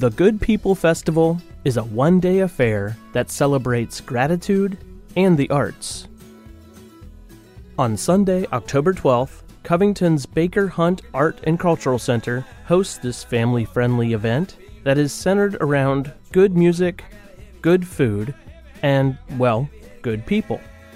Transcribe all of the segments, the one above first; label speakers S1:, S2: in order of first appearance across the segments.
S1: The Good People Festival is a one-day affair that celebrates gratitude and the arts. On Sunday, October 12th, Covington's Baker Hunt Art and Cultural Center hosts this family-friendly event that is centered around good music, good food, and, well, good people.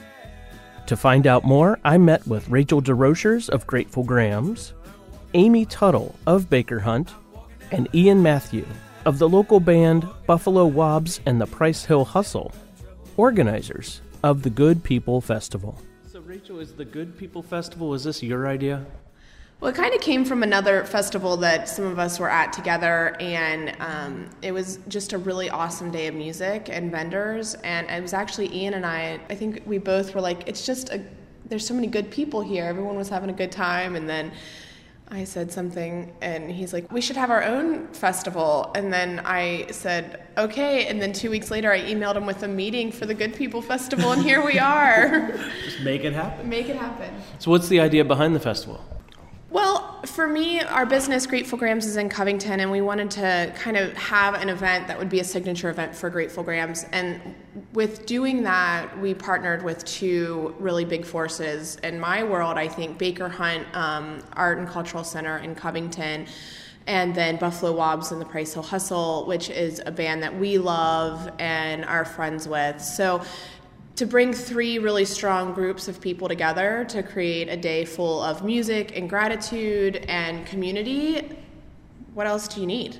S1: To find out more, I met with Rachel DeRochers of Grateful Grams, Amy Tuttle of Baker Hunt, and Ian Matthew of the local band Buffalo Wobbs and the Price Hill Hustle, organizers of the Good People Festival. So Rachel, is the Good People Festival, is this your idea?
S2: Well, it kind of came from another festival that some of us were at together, and it was just a really awesome day of music and vendors, and it was actually Ian and I think we both were like, there's so many good people here, everyone was having a good time, and then I said something, and he's like, we should have our own festival, and then I said, okay, and then 2 weeks later I emailed him with a meeting for the Good People Festival, and here we are.
S1: Just make it happen.
S2: Make it happen.
S1: So what's the idea behind the festival?
S2: Well, for me, our business, Grateful Grams, is in Covington, and we wanted to kind of have an event that would be a signature event for Grateful Grams. And with doing that, we partnered with two really big forces. In my world, I think Baker Hunt Art and Cultural Center in Covington, and then Buffalo Wobbs and the Price Hill Hustle, which is a band that we love and are friends with. So to bring three really strong groups of people together to create a day full of music and gratitude and community, what else do you need?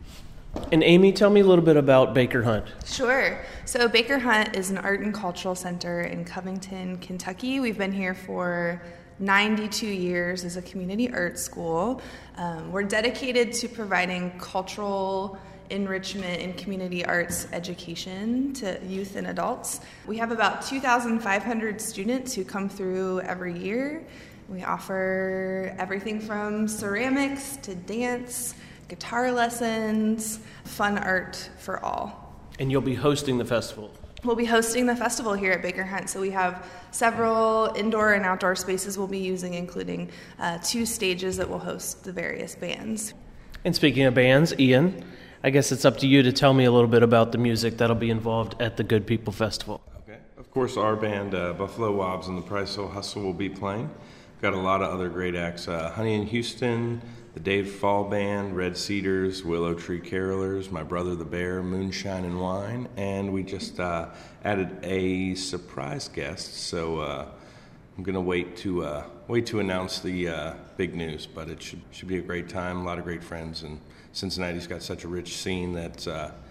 S1: And Amy, tell me a little bit about Baker Hunt.
S3: Sure. So Baker Hunt is an art and cultural center in Covington, Kentucky. We've been here for 92 years as a community art school. We're dedicated to providing cultural enrichment in community arts education to youth and adults. We have about 2,500 students who come through every year. We offer everything from ceramics to dance, guitar lessons, fun art for all.
S1: And you'll be hosting the festival.
S3: We'll be hosting the festival here at Baker Hunt, so we have several indoor and outdoor spaces we'll be using, including 2 stages that will host the various bands.
S1: And speaking of bands, Ian, I guess it's up to you to tell me a little bit about the music that'll be involved at the Good People Festival.
S4: Okay. Of course, our band, Buffalo Wobbs and the Price Hill Hustle, will be playing. We've got a lot of other great acts. Honey in Houston, the Dave Fall Band, Red Cedars, Willow Tree Carolers, My Brother the Bear, Moonshine and Wine, and we just added a surprise guest, so I'm going to wait to announce the big news, but it should be a great time, a lot of great friends, and Cincinnati's got such a rich scene that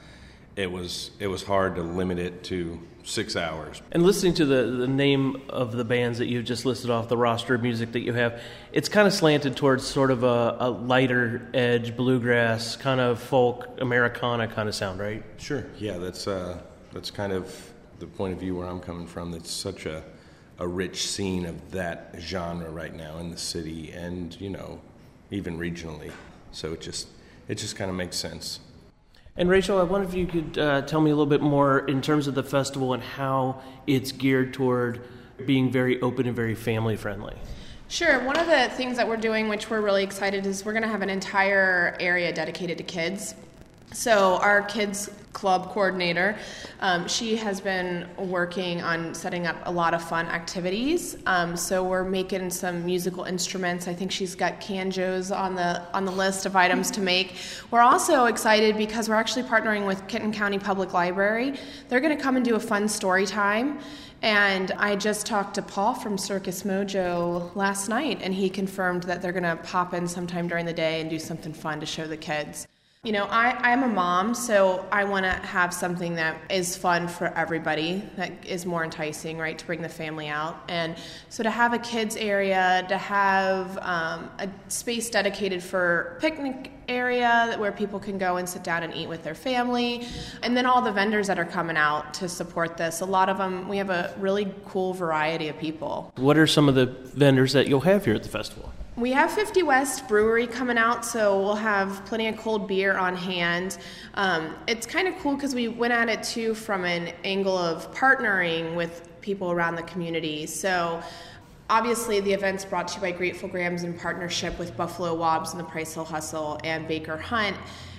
S4: it was hard to limit it to 6 hours.
S1: And listening to the name of the bands that you've just listed off, the roster of music that you have, it's kind of slanted towards sort of a lighter edge, bluegrass, kind of folk, Americana kind of sound, right?
S4: Sure. Yeah, that's kind of the point of view where I'm coming from. It's such a rich scene of that genre right now in the city and, even regionally. So it just kind of makes sense.
S1: And Rachel, I wonder if you could tell me a little bit more in terms of the festival and how it's geared toward being very open and very family friendly.
S2: Sure. One of the things that we're doing, which we're really excited, is we're going to have an entire area dedicated to kids. So our kids club coordinator, she has been working on setting up a lot of fun activities. So we're making some musical instruments. I think she's got canjos on the list of items to make. We're also excited because we're actually partnering with Kenton County Public Library. They're going to come and do a fun story time. And I just talked to Paul from Circus Mojo last night, and he confirmed that they're going to pop in sometime during the day and do something fun to show the kids. I'm a mom, so I want to have something that is fun for everybody, that is more enticing, right, to bring the family out. And so to have a kids area, to have a space dedicated for picnic area where people can go and sit down and eat with their family, and then all the vendors that are coming out to support this. A lot of them, we have a really cool variety of people.
S1: What are some of the vendors that you'll have here at the festival?
S2: We have 50 West Brewery coming out, so we'll have plenty of cold beer on hand. It's kind of cool because we went at it, too, from an angle of partnering with people around the community. So obviously the event's brought to you by Grateful Grams in partnership with Buffalo Wobbs and the Price Hill Hustle and Baker Hunt.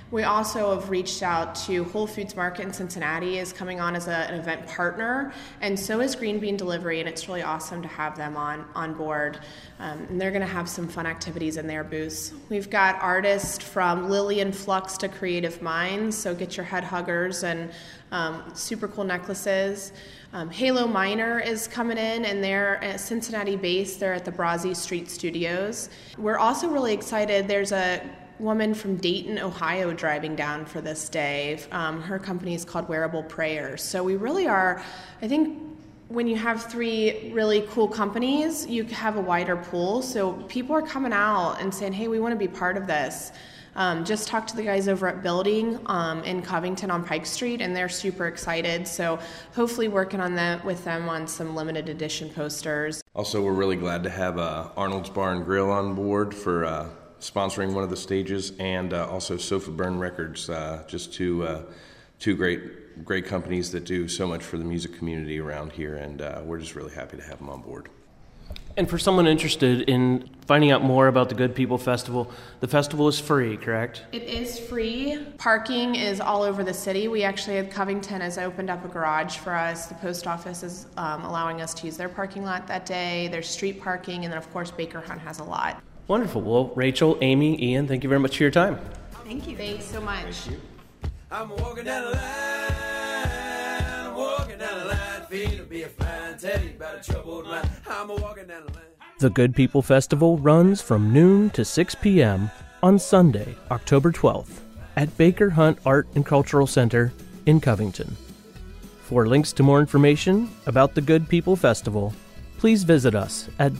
S2: We also have reached out to Whole Foods Market in Cincinnati is coming on as an event partner, and so is Green Bean Delivery, and it's really awesome to have them on board. And they're going to have some fun activities in their booths. We've got artists from Lillian Flux to Creative Minds, so get your head huggers and super cool necklaces. Halo Minor is coming in, and they're Cincinnati based. They're at the Brazzi Street Studios. We're also really excited. There's a woman from Dayton, Ohio driving down for this day. Her company is called Wearable Prayers. So we really are, I think when you have three really cool companies, you have a wider pool. So people are coming out and saying, hey, we want to be part of this. Just talked to the guys over at Building in Covington on Pike Street, and they're super excited. So hopefully working on that with them on some limited edition posters.
S4: Also, we're really glad to have Arnold's Bar and Grill on board for sponsoring one of the stages, and also Sofa Burn Records, just two great companies that do so much for the music community around here, and we're just really happy to have them on board.
S1: And for someone interested in finding out more about the Good People Festival, the festival is free, correct?
S2: It is free. Parking is all over the city. We actually at Covington has opened up a garage for us. The post office is allowing us to use their parking lot that day. There's street parking, and then of course Baker Hunt has a lot.
S1: Wonderful. Well, Rachel, Amy, Ian, thank you very much for your time.
S3: Thank you.
S2: Thanks so much.
S4: Thank you.
S5: I'm walking down the line, walking down the line, feeling be a fine, tell you about a troubled mind. I'm walking down the line.
S1: The Good People Festival runs from noon to 6 p.m. on Sunday, October 12th, at Baker Hunt Art and Cultural Center in Covington. For links to more information about the Good People Festival, please visit us at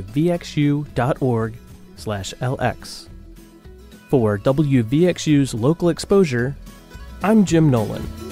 S1: wvxu.org/LX. For WVXU's local exposure, I'm Jim Nolan.